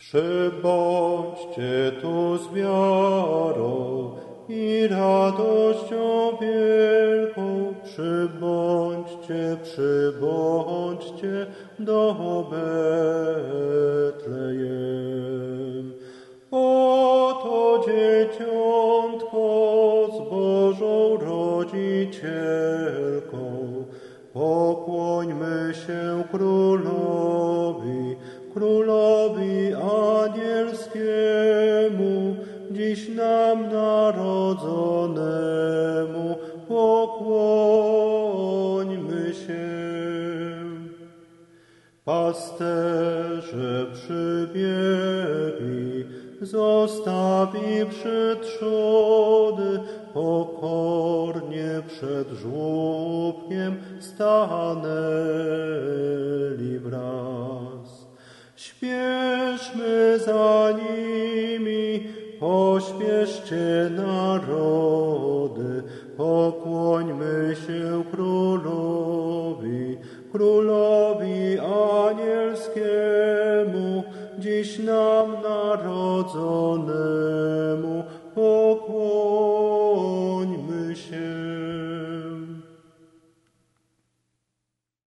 Przybądźcie tu z wiarą i radością wielką, przybądźcie do Betlejem. Oto dzieciątko z Bożą Rodzicielką, pokłońmy się Królowi Anielskiemu, dziś nam narodzonemu, pokłońmy się. Pasterze przybiegli, zostawiwszy trzody, pokornie przed żłóbkiem stanęli wraz. Śpieszmy za nimi, pośpieszcie narody, pokłońmy się Królowi Anielskiemu, dziś nam narodzonemu.